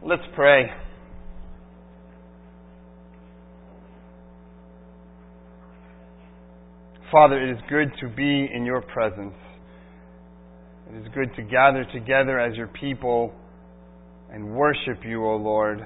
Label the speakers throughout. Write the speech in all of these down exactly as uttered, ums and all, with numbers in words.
Speaker 1: Let's pray. Father, it is good to be in your presence. It is good to gather together as your people and worship you, O Lord.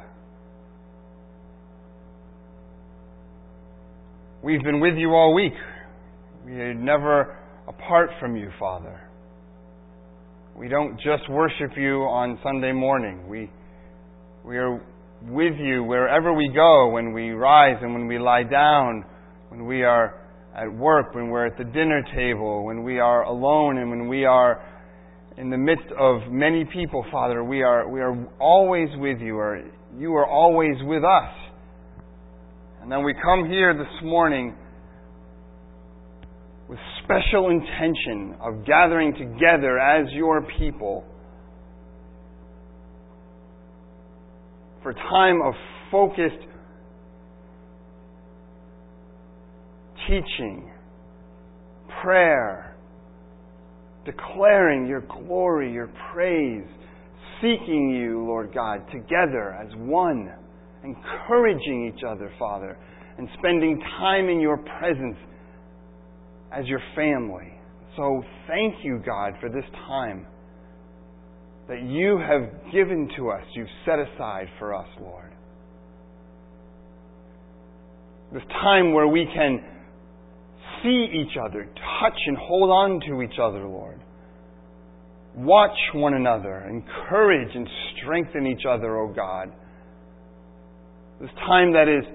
Speaker 1: We've been with you all week. We are never apart from you, Father. We don't just worship you on Sunday morning. We we are with you wherever we go, when we rise and when we lie down, when we are at work, when we're at the dinner table, when we are alone, and when we are in the midst of many people, Father. We are we are always with you, or you are always with us. And then we come here this morning with special intention of gathering together as your people for time of focused teaching, prayer, declaring your glory, your praise, seeking you, Lord God, together as one, encouraging each other, Father, and spending time in your presence as your family. So thank you, God, for this time that you have given to us, you've set aside for us, Lord. This time where we can see each other, touch and hold on to each other, Lord. Watch one another, encourage and strengthen each other, O God. This time that is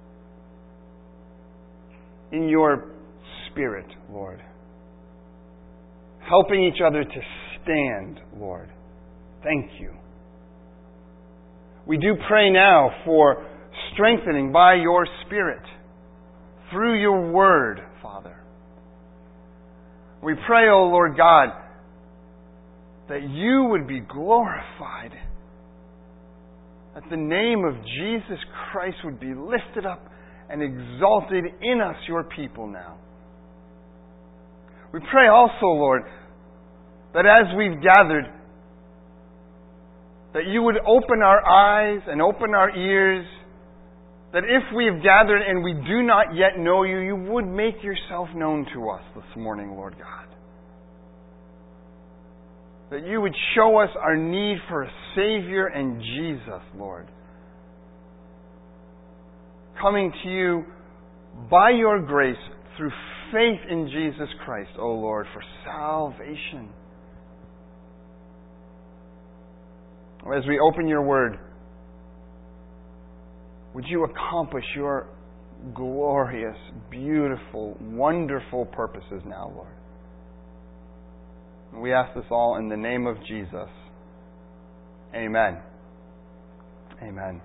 Speaker 1: in your Spirit, Lord. Helping each other to stand, Lord. Thank you. We do pray now for strengthening by your Spirit through your Word, Father. We pray, O Lord God, that you would be glorified, that the name of Jesus Christ would be lifted up and exalted in us, your people, now. We pray also, Lord, that as we've gathered, that you would open our eyes and open our ears, that if we've gathered and we do not yet know you, you would make yourself known to us this morning, Lord God. That you would show us our need for a Savior and Jesus, Lord. Coming to you by your grace through faith in Jesus Christ, O Lord, for salvation. As we open your word, would you accomplish your glorious, beautiful, wonderful purposes now, Lord? And we ask this all in the name of Jesus. Amen. Amen.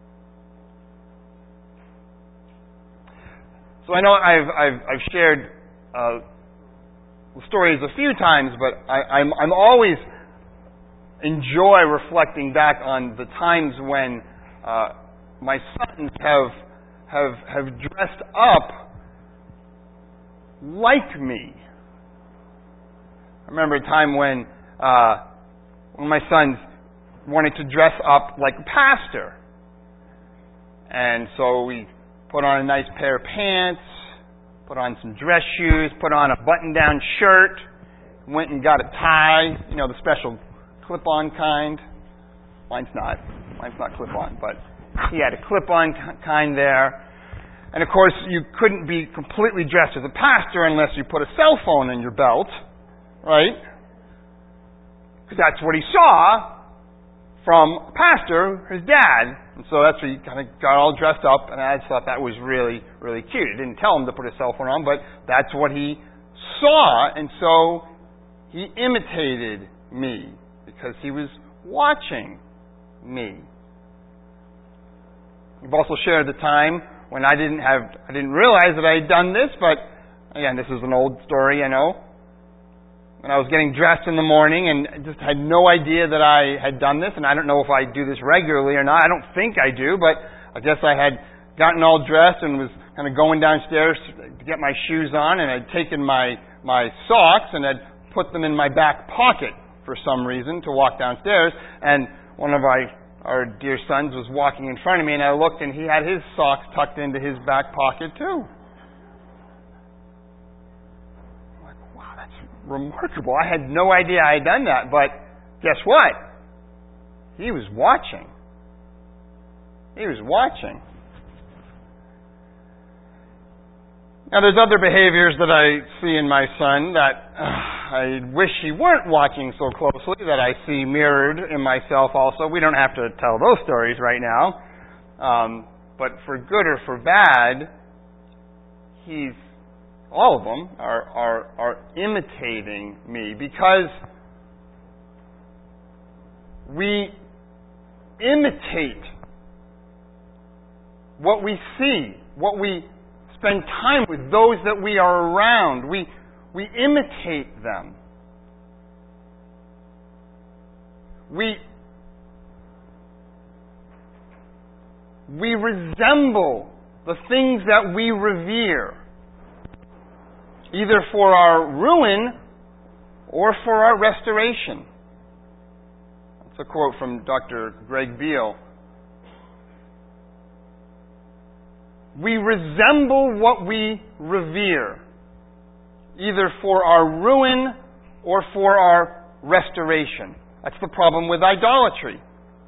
Speaker 1: So I know I've I've, I've shared uh, stories a few times, but I, I'm I'm always enjoy reflecting back on the times when uh, my sons have have have dressed up like me. I remember a time when uh, when my sons wanted to dress up like a pastor, and so we put on a nice pair of pants, put on some dress shoes, put on a button-down shirt, went and got a tie, you know, the special clip-on kind. Mine's not. Mine's not clip-on, but he had a clip-on kind there. And of course, you couldn't be completely dressed as a pastor unless you put a cell phone in your belt, right? Because that's what he saw from a pastor, his dad. And so that's where he kind of got all dressed up, and I just thought that was really, really cute. He didn't tell him to put a cell phone on, but that's what he saw, and so he imitated me because he was watching me. We've also shared the time when I didn't have, I didn't realize that I had done this, but again, this is an old story, I know. When I was getting dressed in the morning and just had no idea that I had done this, and I don't know if I do this regularly or not. I don't think I do, but I guess I had gotten all dressed and was kind of going downstairs to get my shoes on, and I'd taken my, my socks and had put them in my back pocket for some reason to walk downstairs, and one of my our dear son was walking in front of me, and I looked, and he had his socks tucked into his back pocket, too. I'm like, wow, that's remarkable. I had no idea I had done that, but guess what? He was watching. He was watching. Now, there's other behaviors that I see in my son that uh, I wish he weren't watching so closely, that I see mirrored in myself also. We don't have to tell those stories right now. Um, but for good or for bad, he's, all of them are, are, are imitating me, because we imitate what we see, what we spend time with, those that we are around. We, we imitate them. We, we resemble the things that we revere, either for our ruin or for our restoration. That's a quote from Doctor Greg Beale. We resemble what we revere, either for our ruin or for our restoration. That's the problem with idolatry.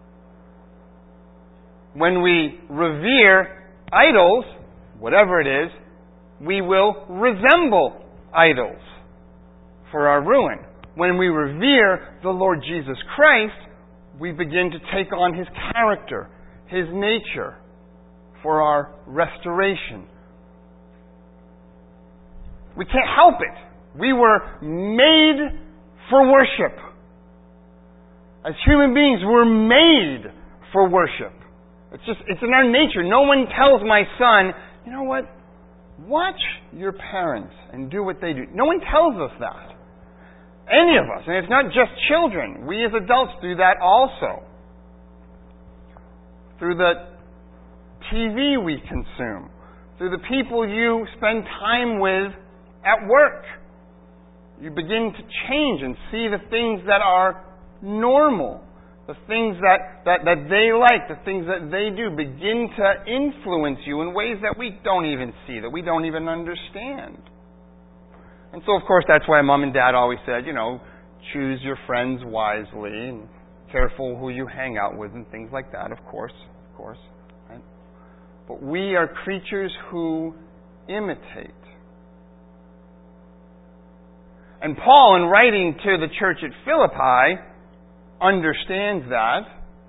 Speaker 1: When we revere idols, whatever it is, we will resemble idols for our ruin. When we revere the Lord Jesus Christ, we begin to take on His character, His nature, for our restoration. We can't help it. We were made for worship. As human beings, we're made for worship. It's just, it's in our nature. No one tells my son, you know what, watch your parents and do what they do. No one tells us that. Any of us. And it's not just children. We as adults do that also. Through the T V we consume, through the people you spend time with at work. You begin to change and see the things that are normal, the things that, that, that they like, the things that they do begin to influence you in ways that we don't even see, that we don't even understand. And so, of course, that's why Mom and Dad always said, you know, choose your friends wisely and careful who you hang out with and things like that, of course, of course. Right? But we are creatures who imitate. And Paul, in writing to the church at Philippi, understands that.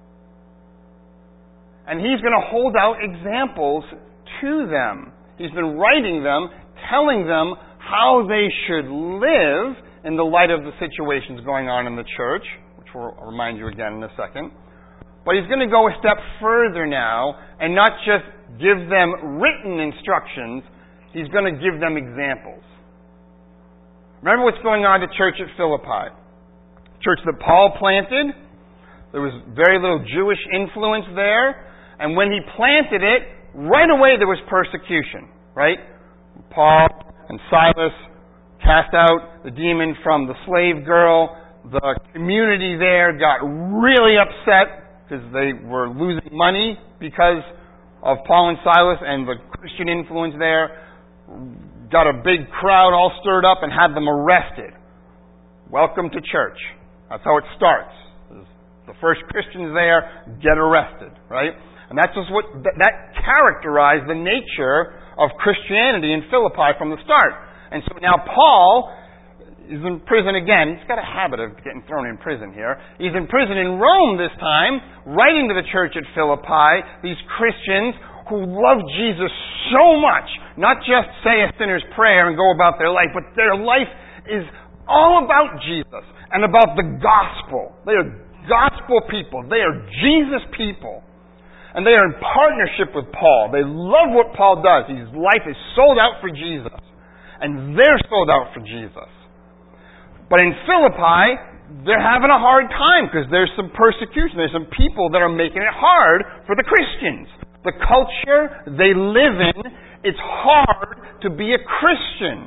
Speaker 1: And he's going to hold out examples to them. He's been writing them, telling them how they should live in the light of the situations going on in the church, which we'll remind you again in a second. But he's going to go a step further now and not just give them written instructions, he's going to give them examples. Remember what's going on at the church at Philippi. Church that Paul planted. There was very little Jewish influence there. And when he planted it, right away there was persecution. Right? Paul and Silas cast out the demon from the slave girl. The community there got really upset because they were losing money because of Paul and Silas and the Christian influence there. Got a big crowd all stirred up and had them arrested. Welcome to church. That's how it starts. The first Christians there get arrested, right? And that's just what that characterized the nature of Christianity in Philippi from the start. And so now Paul is in prison again. He's got a habit of getting thrown in prison here. He's in prison in Rome this time, writing to the church at Philippi, these Christians who love Jesus so much, not just say a sinner's prayer and go about their life, but their life is all about Jesus and about the gospel. They are gospel people. They are Jesus people. And they are in partnership with Paul. They love what Paul does. His life is sold out for Jesus. And they're sold out for Jesus. But in Philippi, they're having a hard time because there's some persecution. There's some people that are making it hard for the Christians. The culture they live in, it's hard to be a Christian.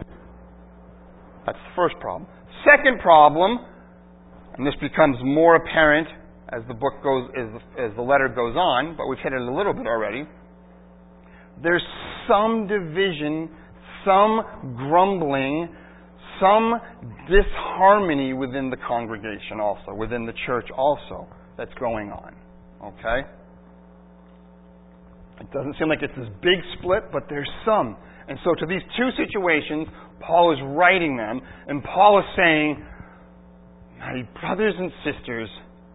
Speaker 1: That's the first problem. Second problem, and this becomes more apparent as the book goes, as the, as the letter goes on, but we've hit it a little bit already, there's some division, some grumbling, some disharmony within the congregation also, within the church also, that's going on. Okay? It doesn't seem like it's this big split, but there's some. And so to these two situations, Paul is writing them, and Paul is saying, my brothers and sisters,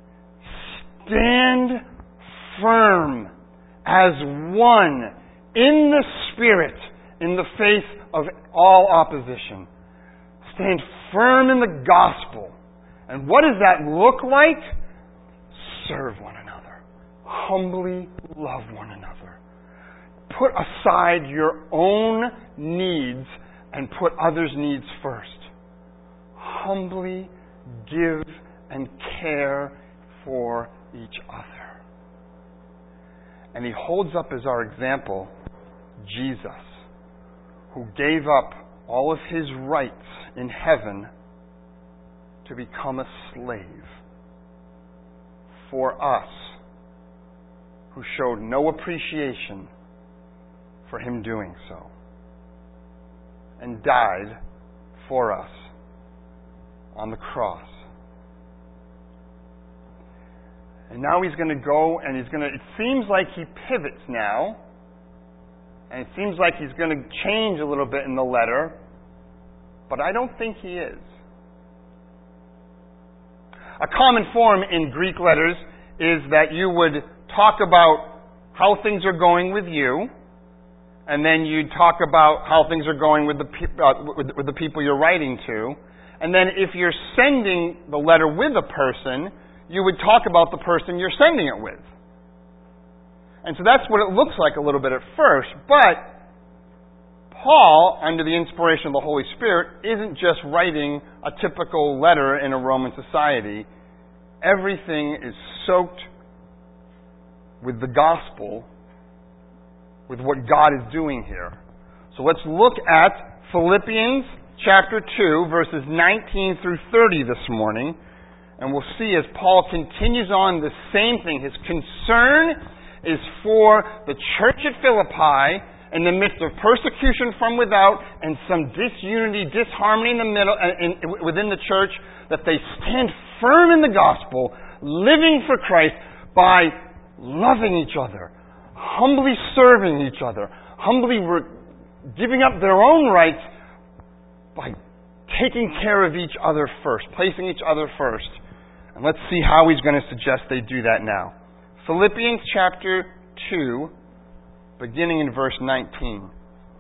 Speaker 1: stand firm as one in the Spirit in the face of all opposition. Stand firm in the gospel. And what does that look like? Serve one another. Humbly love one another. Put aside your own needs and put others' needs first. Humbly give and care for each other. And he holds up as our example Jesus, who gave up all of his rights in heaven to become a slave for us, who showed no appreciation for him doing so, and died for us on the cross. And now he's going to go and he's going to, it seems like he pivots now, and it seems like he's going to change a little bit in the letter, but I don't think he is. A common form in Greek letters is that you would talk about how things are going with you, and then you'd talk about how things are going with the, pe- uh, with, with the people you're writing to. And then if you're sending the letter with a person, you would talk about the person you're sending it with. And so that's what it looks like a little bit at first. But Paul, under the inspiration of the Holy Spirit, isn't just writing a typical letter in a Roman society. Everything is soaked with the gospel, with what God is doing here. So let's look at Philippians chapter two, verses nineteen through thirty this morning. And we'll see as Paul continues on the same thing. His concern is for the church at Philippi in the midst of persecution from without and some disunity, disharmony in the middle, in, within the church, that they stand firm in the gospel, living for Christ by loving each other, humbly serving each other, humbly re- giving up their own rights by taking care of each other first, placing each other first. And let's see how he's going to suggest they do that now. Philippians chapter two, beginning in verse nineteen.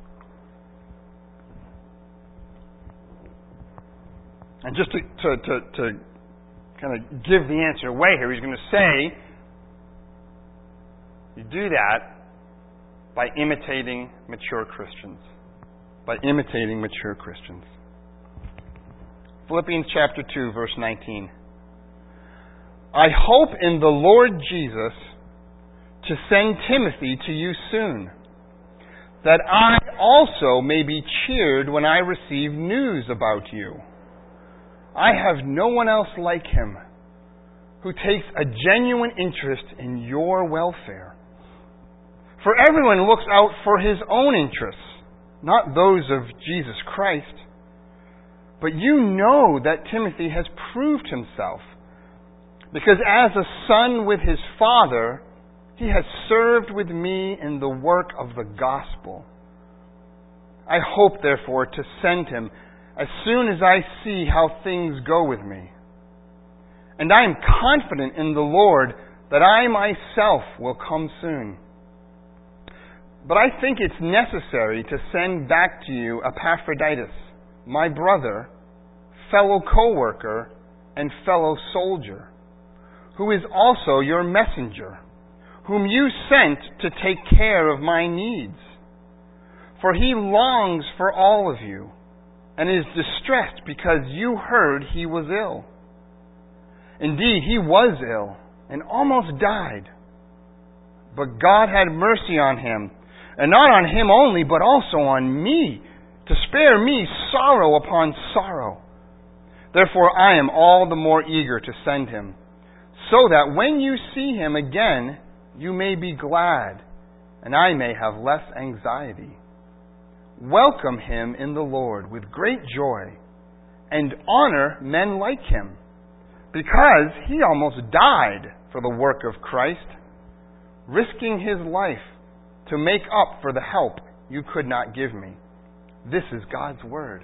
Speaker 1: And just to, to, to, to kind of give the answer away here, he's going to say, you do that by imitating mature Christians. By imitating mature Christians. Philippians chapter two, verse nineteen. I hope in the Lord Jesus to send Timothy to you soon, that I also may be cheered when I receive news about you. I have no one else like him who takes a genuine interest in your welfare. For everyone looks out for his own interests, not those of Jesus Christ. But you know that Timothy has proved himself, because as a son with his father, he has served with me in the work of the gospel. I hope, therefore, to send him as soon as I see how things go with me. And I am confident in the Lord that I myself will come soon. But I think it's necessary to send back to you Epaphroditus, my brother, fellow co-worker, and fellow soldier, who is also your messenger, whom you sent to take care of my needs. For he longs for all of you, and is distressed because you heard he was ill. Indeed, he was ill, and almost died. But God had mercy on him, and not on him only, but also on me, to spare me sorrow upon sorrow. Therefore I am all the more eager to send him, so that when you see him again, you may be glad, and I may have less anxiety. Welcome him in the Lord with great joy, and honor men like him, because he almost died for the work of Christ, risking his life to make up for the help you could not give me. This is God's word.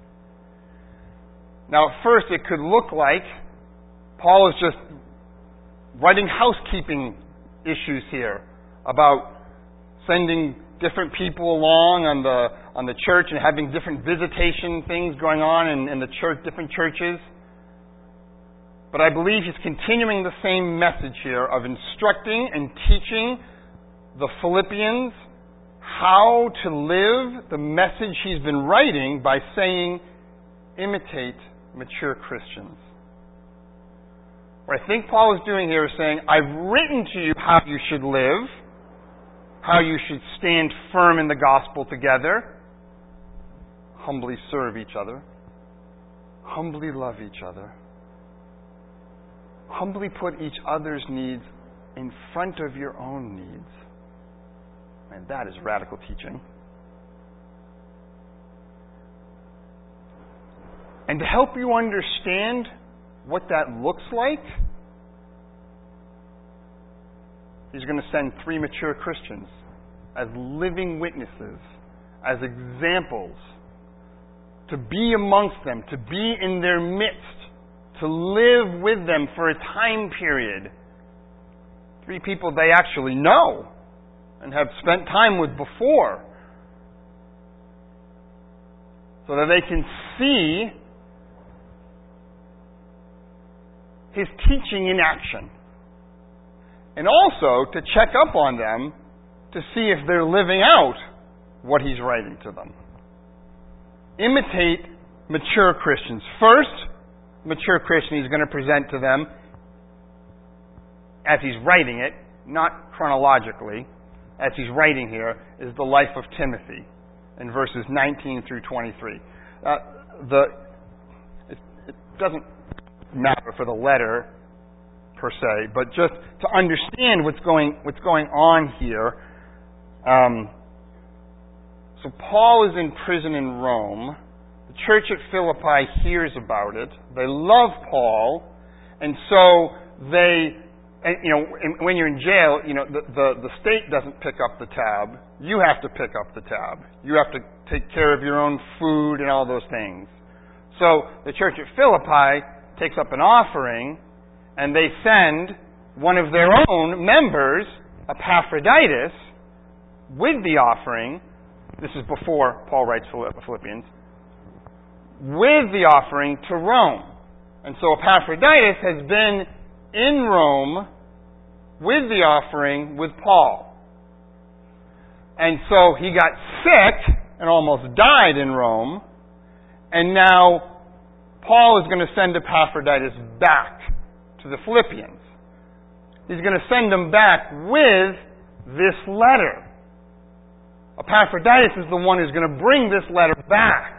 Speaker 1: Now, at first, it could look like Paul is just writing housekeeping issues here about sending different people along on the on the church and having different visitation things going on in, in the church, different churches. But I believe he's continuing the same message here of instructing and teaching the Philippians how to live the message he's been writing by saying, imitate mature Christians. What I think Paul is doing here is saying, I've written to you how you should live, how you should stand firm in the gospel together, humbly serve each other, humbly love each other, humbly put each other's needs in front of your own needs. And that is radical teaching. And to help you understand what that looks like, he's going to send three mature Christians as living witnesses, as examples, to be amongst them, to be in their midst, to live with them for a time period. Three people they actually know and have spent time with before, so that they can see his teaching in action. And also to check up on them to see if they're living out what he's writing to them. Imitate mature Christians. First, mature Christian he's going to present to them as he's writing it, not chronologically, as he's writing here, is the life of Timothy in verses nineteen through twenty-three. Uh, the it, it doesn't matter for the letter per se, but just to understand what's going what's going on here. Um, so Paul is in prison in Rome. The church at Philippi hears about it. They love Paul, and so they, and, you know, when you're in jail, you know, the, the the state doesn't pick up the tab. You have to pick up the tab. You have to take care of your own food and all those things. So the church at Philippi takes up an offering, and they send one of their own members, Epaphroditus, with the offering. This is before Paul writes Philippians. With the offering to Rome. And so Epaphroditus has been in Rome with the offering with Paul. And so he got sick and almost died in Rome. And now Paul is going to send Epaphroditus back to the Philippians. He's going to send them back with this letter. Epaphroditus is the one who's going to bring this letter back.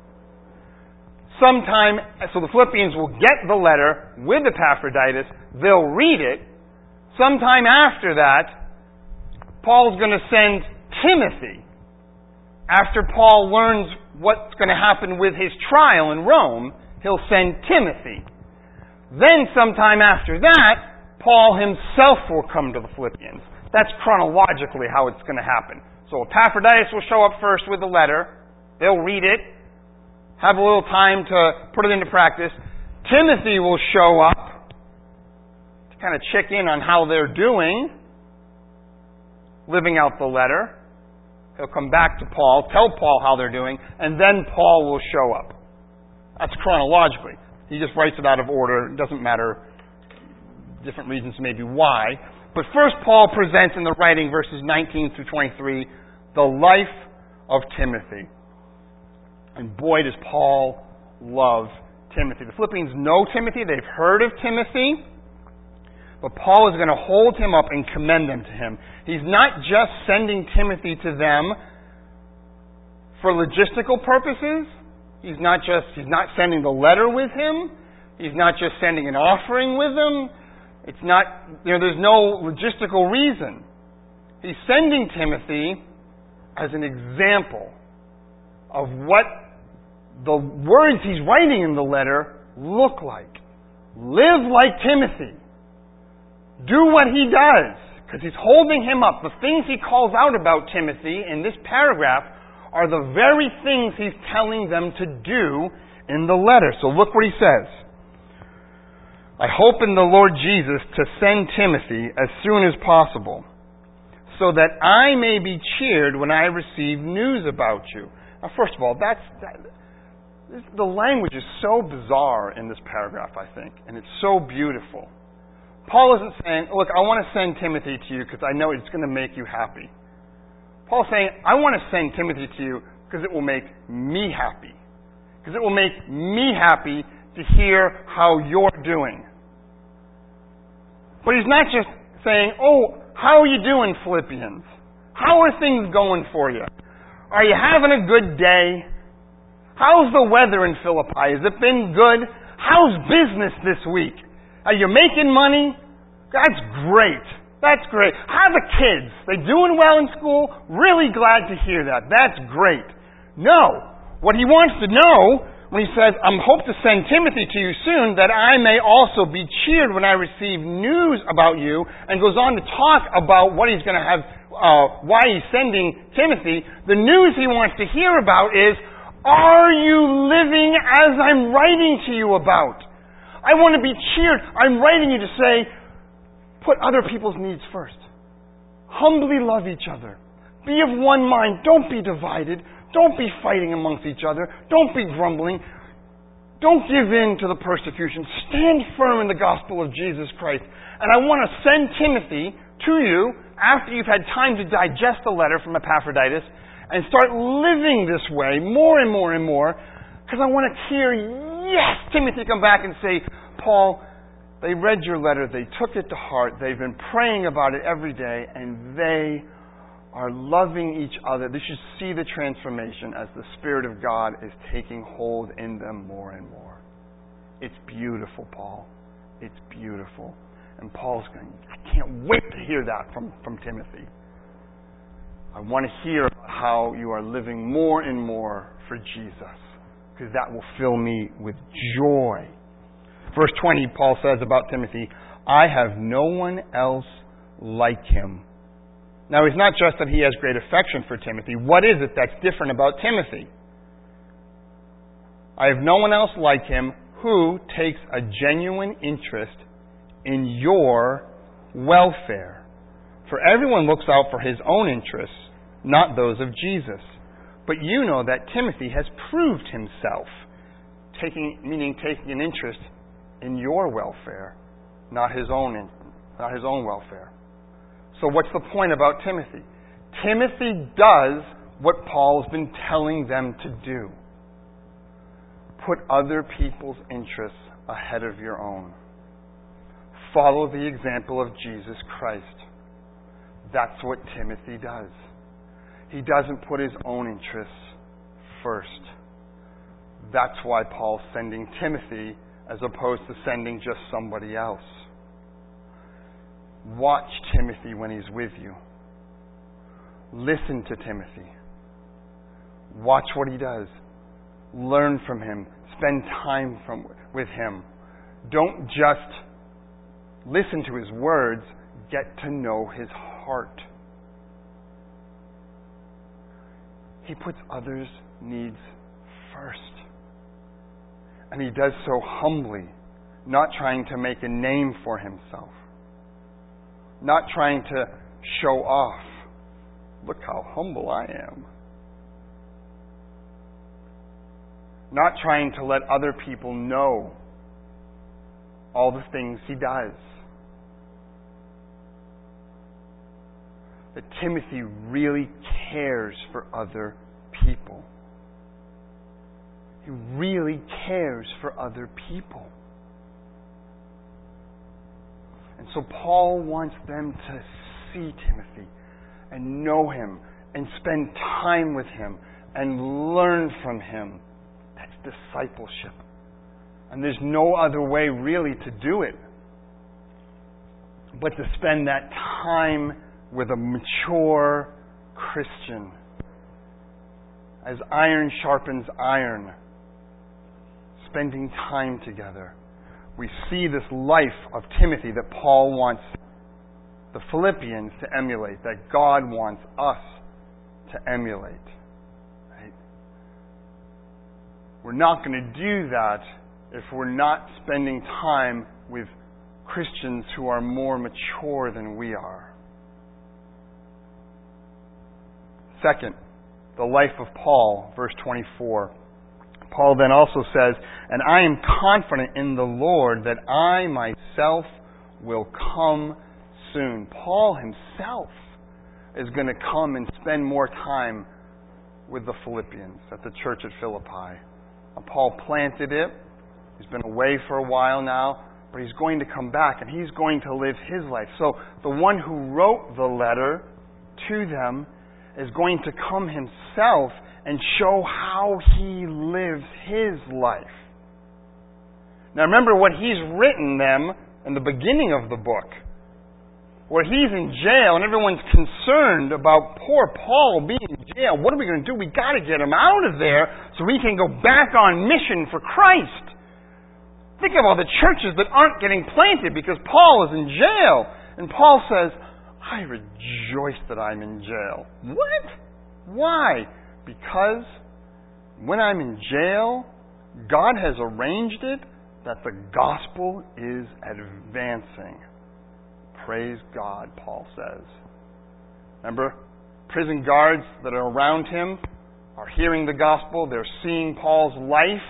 Speaker 1: Sometime, so the Philippians will get the letter with Epaphroditus. They'll read it. Sometime after that, Paul's going to send Timothy. After Paul learns what's going to happen with his trial in Rome, he'll send Timothy. Then sometime after that, Paul himself will come to the Philippians. That's chronologically how it's going to happen. So Epaphroditus will show up first with the letter. They'll read it, have a little time to put it into practice. Timothy will show up to kind of check in on how they're doing, living out the letter. He'll come back to Paul, tell Paul how they're doing, and then Paul will show up. That's chronologically. He just writes it out of order. It doesn't matter. Different reasons maybe why. But first Paul presents in the writing, verses nineteen through twenty-three, the life of Timothy. And boy, does Paul love Timothy. The Philippians know Timothy. They've heard of Timothy. But Paul is going to hold him up and commend them to him. He's not just sending Timothy to them for logistical purposes. He's not just, he's not sending the letter with him. He's not just sending an offering with him. It's not, you know, there's no logistical reason. He's sending Timothy as an example of what the words he's writing in the letter look like. Live like Timothy. Do what he does, because he's holding him up. The things he calls out about Timothy in this paragraph are the very things he's telling them to do in the letter. So look what he says. I hope in the Lord Jesus to send Timothy as soon as possible, so that I may be cheered when I receive news about you. Now, first of all, that's that, this, the language is so bizarre in this paragraph, I think, and it's so beautiful. Paul isn't saying, look, I want to send Timothy to you because I know it's going to make you happy. Paul's saying, I want to send Timothy to you because it will make me happy. Because it will make me happy to hear how you're doing. But he's not just saying, oh, how are you doing, Philippians? How are things going for you? Are you having a good day? How's the weather in Philippi? Has it been good? How's business this week? Are you making money? That's great. That's great. How are the kids? They doing well in school? Really glad to hear that. That's great. No. What he wants to know when he says, I hope to send Timothy to you soon, that I may also be cheered when I receive news about you, and goes on to talk about what he's going to have, uh, why he's sending Timothy. The news he wants to hear about is, are you living as I'm writing to you about? I want to be cheered. I'm writing you to say, put other people's needs first. Humbly love each other. Be of one mind. Don't be divided. Don't be fighting amongst each other. Don't be grumbling. Don't give in to the persecution. Stand firm in the gospel of Jesus Christ. And I want to send Timothy to you after you've had time to digest the letter from Epaphroditus and start living this way more and more and more, because I want to hear, yes, Timothy come back and say, Paul, they read your letter, they took it to heart, they've been praying about it every day, and they are loving each other. They should see the transformation as the Spirit of God is taking hold in them more and more. It's beautiful, Paul. It's beautiful. And Paul's going, I can't wait to hear that from, from Timothy. I want to hear about how you are living more and more for Jesus, because that will fill me with joy. Verse twenty, Paul says about Timothy, I have no one else like him. Now, it's not just that he has great affection for Timothy. What is it that's different about Timothy? I have no one else like him who takes a genuine interest in your welfare. For everyone looks out for his own interests, not those of Jesus. But you know that Timothy has proved himself, taking, meaning taking an interest in your welfare, not his own, not his own welfare. So what's the point about Timothy? Timothy does what Paul's been telling them to do. Put other people's interests ahead of your own. Follow the example of Jesus Christ. That's what Timothy does. He doesn't put his own interests first. That's why Paul's sending Timothy as opposed to sending just somebody else. Watch Timothy when he's with you. Listen to Timothy. Watch what he does. Learn from him. Spend time from, with him. Don't just listen to his words. Get to know his heart. He puts others' needs first. And he does so humbly, not trying to make a name for himself. Not trying to show off. Look how humble I am. Not trying to let other people know all the things he does. That Timothy really cares for other people. He really cares for other people. And so Paul wants them to see Timothy and know him and spend time with him and learn from him. That's discipleship. And there's no other way really to do it. but to spend that time with a mature Christian. As iron sharpens iron, spending time together. We see this life of Timothy that Paul wants the Philippians to emulate, that God wants us to emulate. Right? We're not going to do that if we're not spending time with Christians who are more mature than we are. Second, the life of Paul, verse twenty-four. Paul then also says, "And I am confident in the Lord that I myself will come soon." Paul himself is going to come and spend more time with the Philippians at the church at Philippi. Now, Paul planted it. He's been away for a while now, but he's going to come back and he's going to live his life. So the one who wrote the letter to them is going to come himself and show how he lives his life. Now remember what he's written them in the beginning of the book, where he's in jail and everyone's concerned about poor Paul being in jail. What are we going to do? We've got to get him out of there so he can go back on mission for Christ. Think of all the churches that aren't getting planted because Paul is in jail. And Paul says, "I rejoice that I'm in jail." What? Why? Because when I'm in jail, God has arranged it that the gospel is advancing. Praise God, Paul says. Remember, prison guards that are around him are hearing the gospel. They're seeing Paul's life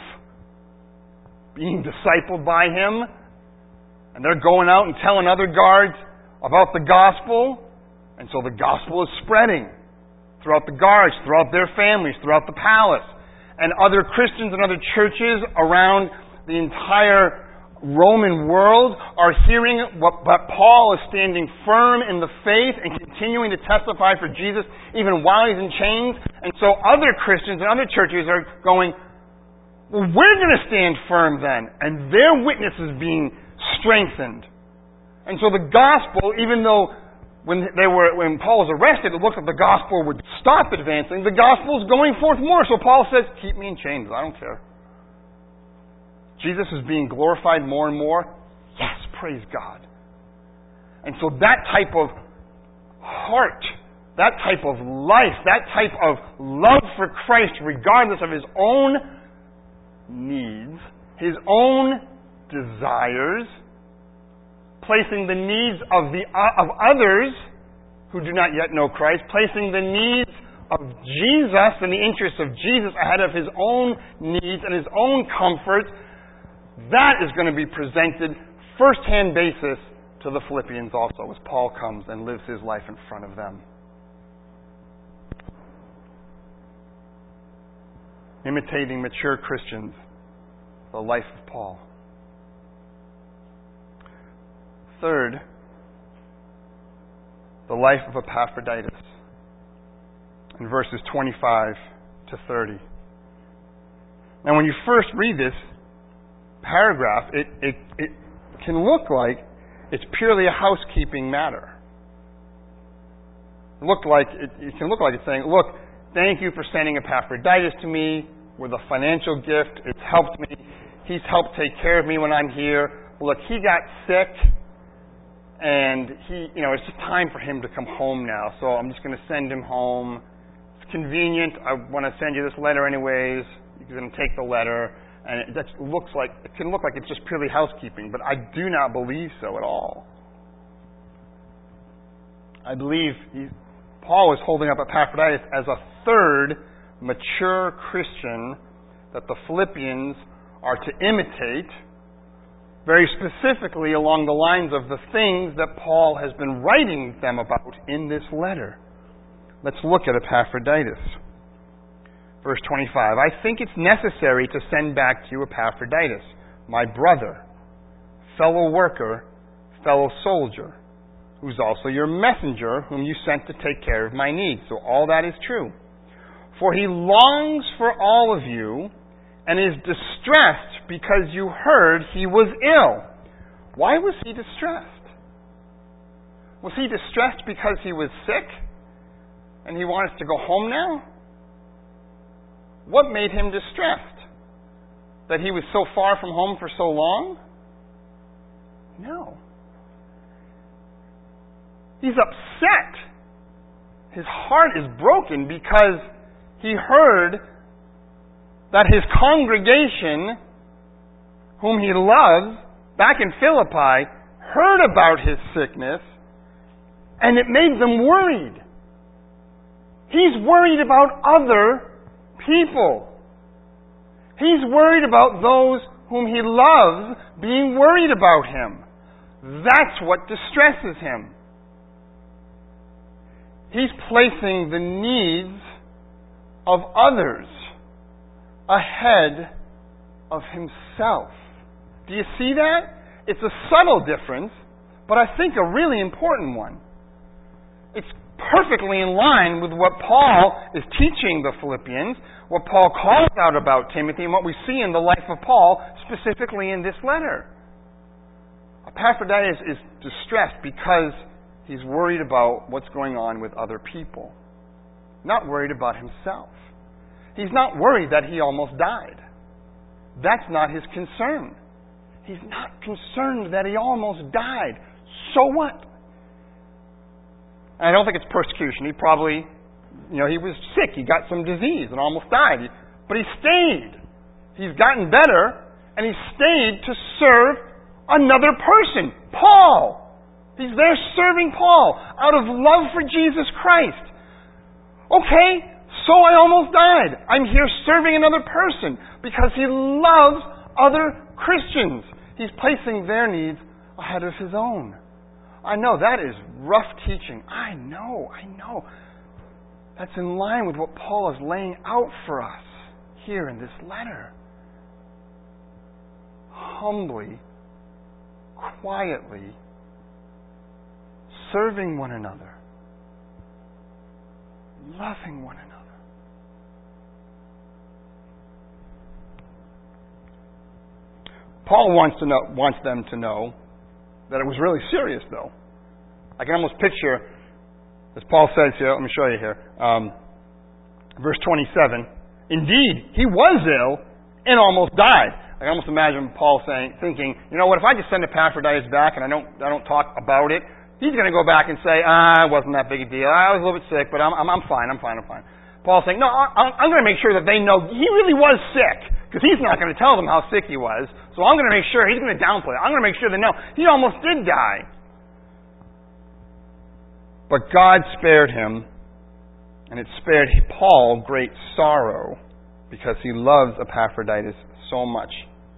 Speaker 1: being discipled by him. And they're going out and telling other guards about the gospel. And so the gospel is spreading throughout the guards, throughout their families, throughout the palace. And other Christians and other churches around the entire Roman world are hearing what, what Paul is standing firm in the faith and continuing to testify for Jesus even while he's in chains. And so other Christians and other churches are going, "Well, we're going to stand firm then." And their witness is being strengthened. And so the gospel, even though when they were when Paul was arrested, it looked like the gospel would stop advancing, the gospel is going forth more. So Paul says, "Keep me in chains. I don't care." Jesus is being glorified more and more. Yes, praise God. And so that type of heart, that type of life, that type of love for Christ, regardless of his own needs, his own desires, placing the needs of the of others who do not yet know Christ, placing the needs of Jesus and the interests of Jesus ahead of his own needs and his own comfort, that is going to be presented first-hand basis to the Philippians also as Paul comes and lives his life in front of them. Imitating mature Christians, the life of Paul. Third, the life of Epaphroditus in verses twenty-five to thirty. Now when you first read this paragraph, it, it, it can look like it's purely a housekeeping matter. Look like it, it can look like it's saying, "Look, thank you for sending Epaphroditus to me with a financial gift. It's helped me. He's helped take care of me when I'm here. Look, he got sick, and he, you know, it's just time for him to come home now. So I'm just going to send him home. It's convenient. I want to send you this letter anyways. You're going to take the letter." And it just looks like it can look like it's just purely housekeeping, but I do not believe so at all. I believe he, Paul is holding up Epaphroditus as a third mature Christian that the Philippians are to imitate, very specifically along the lines of the things that Paul has been writing them about in this letter. Let's look at Epaphroditus. Verse twenty-five, "I think it's necessary to send back to you Epaphroditus, my brother, fellow worker, fellow soldier, who's also your messenger, whom you sent to take care of my needs." So all that is true. "For he longs for all of you and is distressed because you heard he was ill." Why was he distressed? Was he distressed because he was sick and he wanted to go home now? What made him distressed? That he was so far from home for so long? No. He's upset. His heart is broken because he heard that his congregation, whom he loves, back in Philippi, heard about his sickness, and it made them worried. He's worried about other people. He's worried about those whom he loves being worried about him. That's what distresses him. He's placing the needs of others ahead of himself. Do you see that? It's a subtle difference, but I think a really important one. It's perfectly in line with what Paul is teaching the Philippians, what Paul calls out about Timothy, and what we see in the life of Paul, specifically in this letter. Epaphroditus is distressed because he's worried about what's going on with other people, not worried about himself. He's not worried that he almost died. That's not his concern. He's not concerned that he almost died. So what? And I don't think it's persecution. He probably, you know, he was sick. He got some disease and almost died. But he stayed. He's gotten better, and he stayed to serve another person, Paul. He's there serving Paul out of love for Jesus Christ. Okay, so I almost died. I'm here serving another person because he loves other Christians. He's placing their needs ahead of his own. I know that is rough teaching. I know, I know. That's in line with what Paul is laying out for us here in this letter. Humbly, quietly, serving one another, loving one another. Paul wants to know, wants them to know that it was really serious, though. I can almost picture, as Paul says here, let me show you here, um, verse twenty-seven. Indeed, he was ill and almost died. I can almost imagine Paul saying, thinking, you know what? If I just send Epaphroditus back and I don't, I don't talk about it, he's going to go back and say, ah, it wasn't that big a deal. I was a little bit sick, but I'm, I'm, I'm fine. I'm fine. I'm fine. Paul's saying, no, I, I'm going to make sure that they know he really was sick, because he's not going to tell them how sick he was. So I'm going to make sure, he's going to downplay it. I'm going to make sure they know he almost did die. But God spared him, and it spared Paul great sorrow, because he loves Epaphroditus so much.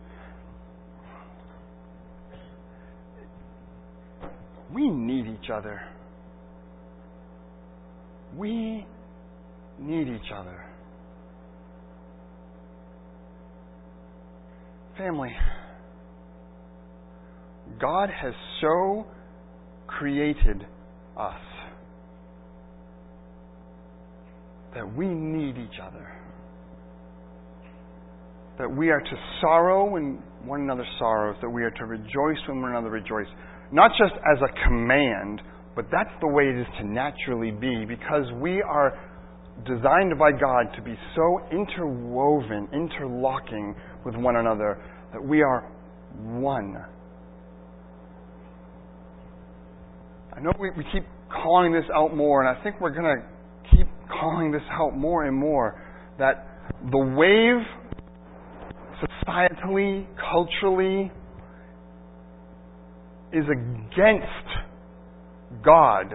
Speaker 1: We need each other. We need each other. Family, God has so created us that we need each other. That we are to sorrow when one another sorrows, that we are to rejoice when one another rejoices. Not just as a command, but that's the way it is to naturally be, because we are designed by God to be so interwoven, interlocking with one another, that we are one. I know we, we keep calling this out more, and I think we're going to keep calling this out more and more, that the wave, societally, culturally, is against God.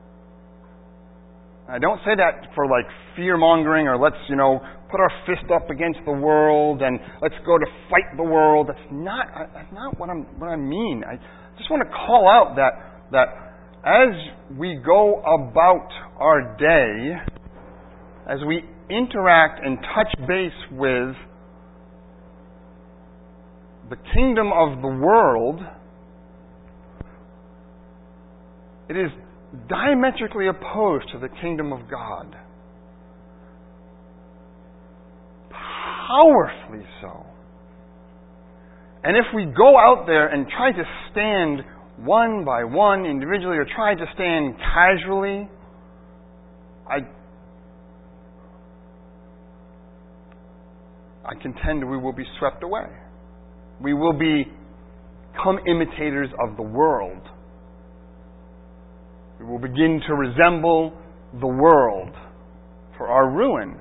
Speaker 1: I don't say that for like fear-mongering, or let's, you know, put our fist up against the world and let's go to fight the world. That's not that's not what I'm what I mean. I just want to call out that that as we go about our day, as we interact and touch base with the kingdom of the world, it is diametrically opposed to the kingdom of God. Powerfully so. And if we go out there and try to stand one by one, individually, or try to stand casually, I I contend we will be swept away. We will become imitators of the world. We will begin to resemble the world for our ruin.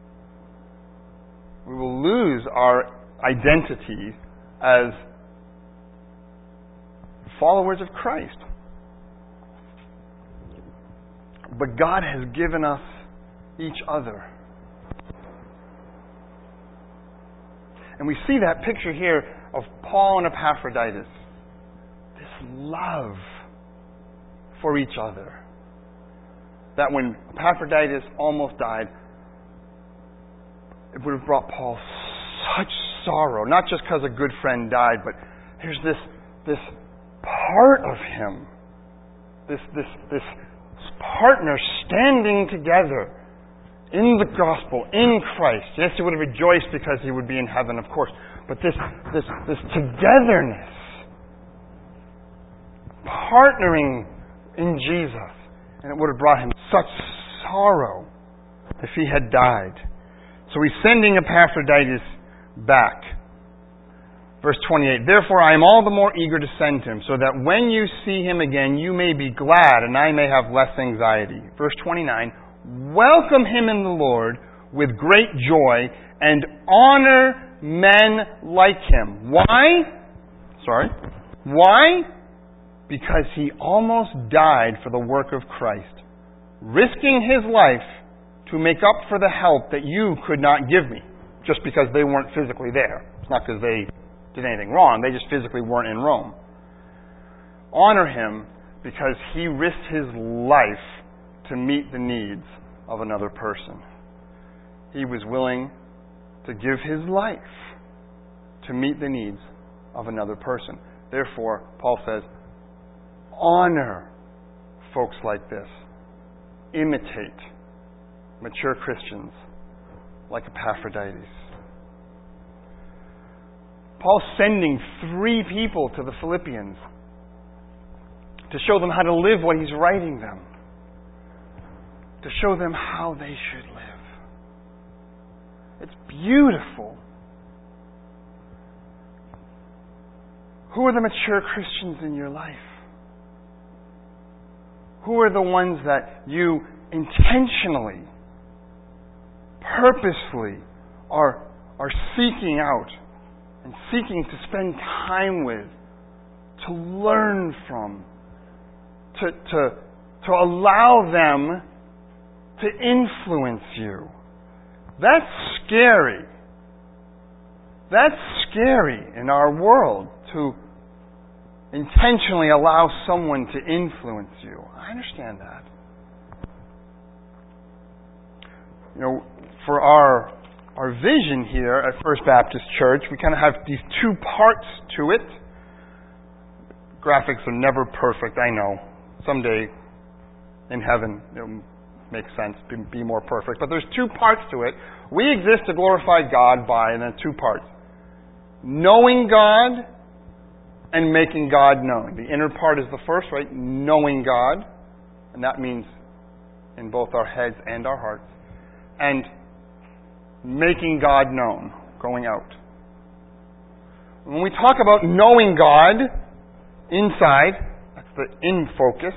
Speaker 1: We will lose our identity as followers of Christ. But God has given us each other. And we see that picture here of Paul and Epaphroditus. This love for each other. That when Epaphroditus almost died, it would have brought Paul such sorrow. Not just because a good friend died, but here's this this part of him. This this this partner standing together in the gospel, in Christ. Yes, he would have rejoiced because he would be in heaven, of course. But this this this togetherness, partnering in Jesus, and it would have brought him such sorrow if he had died. So he's sending Epaphroditus back. Verse twenty-eight, therefore I am all the more eager to send him, so that when you see him again, you may be glad, and I may have less anxiety. Verse twenty-nine, welcome him in the Lord with great joy, and honor men like him. Why? Sorry. Why? Because he almost died for the work of Christ, risking his life to make up for the help that you could not give me, just because they weren't physically there. It's not because they did anything wrong. They just physically weren't in Rome. Honor him because he risked his life to meet the needs of another person. He was willing to give his life to meet the needs of another person. Therefore, Paul says, honor folks like this. Imitate mature Christians like Epaphroditus. Paul's sending three people to the Philippians to show them how to live what he's writing them. To show them how they should live. It's beautiful. Who are the mature Christians in your life? Who are the ones that you intentionally, purposefully are, are seeking out and seeking to spend time with, to learn from, to, to, to allow them to influence you? That's scary. That's scary in our world, to intentionally allow someone to influence you. I understand that. You know, for our our vision here at First Baptist Church, we kind of have these two parts to it. Graphics are never perfect, I know. Someday in heaven it'll make sense to be more perfect. But there's two parts to it. We exist to glorify God by, and then two parts. Knowing God and making God known. The inner part is the first, right? Knowing God. And that means in both our heads and our hearts. And making God known. Going out. When we talk about knowing God inside, that's the in focus.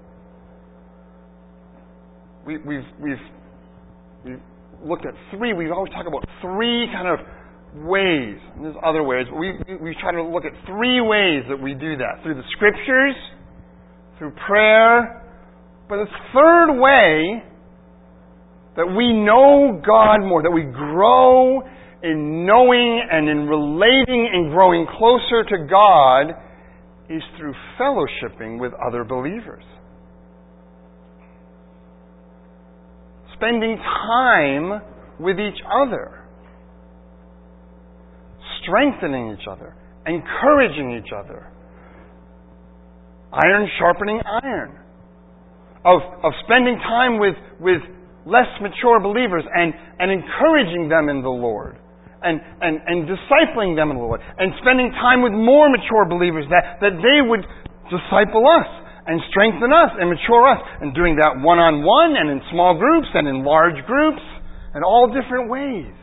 Speaker 1: We, we've, we've, we've looked at three. We always talk about three kind of ways. And there's other ways, but we, we try to look at three ways that we do that. Through the Scriptures, through prayer. But the third way that we know God more, that we grow in knowing and in relating and growing closer to God, is through fellowshipping with other believers. Spending time with each other. Strengthening each other. Encouraging each other. Iron sharpening iron. Of, of spending time with, with less mature believers and, and encouraging them in the Lord. And, and, and discipling them in the Lord. And spending time with more mature believers that, that they would disciple us and strengthen us and mature us. And doing that one-on-one and in small groups and in large groups and all different ways.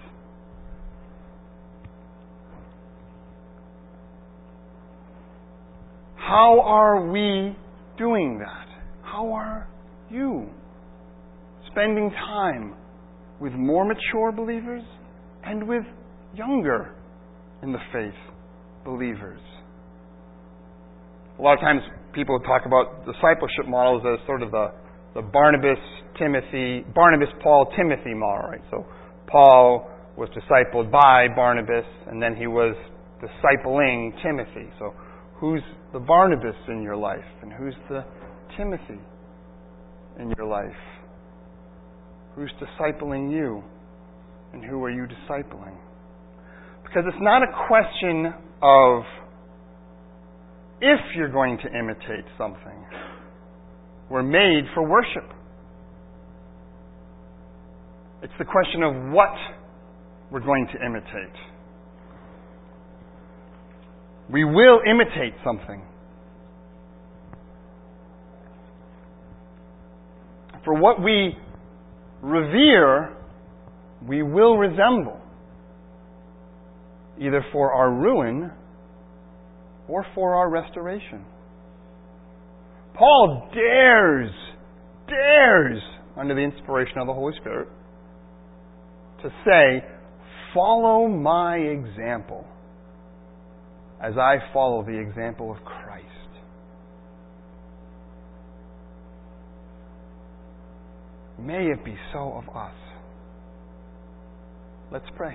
Speaker 1: How are we doing that? How are you spending time with more mature believers and with younger in the faith believers? A lot of times people talk about discipleship models as sort of the, the Barnabas, Timothy, Barnabas, Paul, Timothy model, right? So Paul was discipled by Barnabas, and then he was discipling Timothy. So who's the Barnabas in your life? And who's the Timothy in your life? Who's discipling you? And who are you discipling? Because it's not a question of if you're going to imitate something. We're made for worship. It's the question of what we're going to imitate. We will imitate something. For what we revere, we will resemble, either for our ruin or for our restoration. Paul dares, dares, under the inspiration of the Holy Spirit, to say, follow my example as I follow the example of Christ. May it be so of us. Let's pray.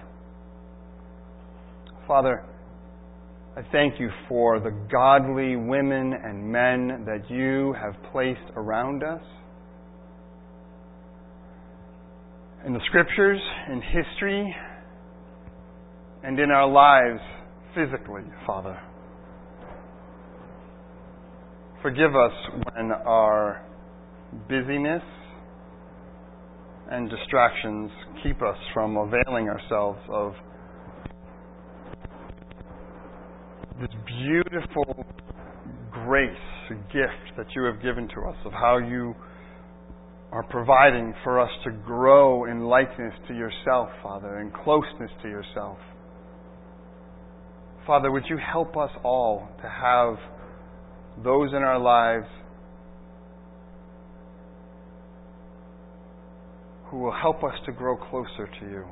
Speaker 1: Father, I thank you for the godly women and men that you have placed around us in the Scriptures, in history, and in our lives physically, Father. Forgive us when our busyness and distractions keep us from availing ourselves of this beautiful grace, gift that you have given to us, of how you are providing for us to grow in likeness to yourself, Father, in closeness to yourself. Father, would you help us all to have those in our lives who will help us to grow closer to you.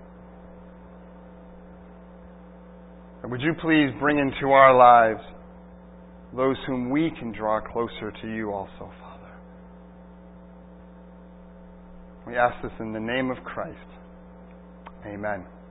Speaker 1: And would you please bring into our lives those whom we can draw closer to you also, Father. We ask this in the name of Christ. Amen.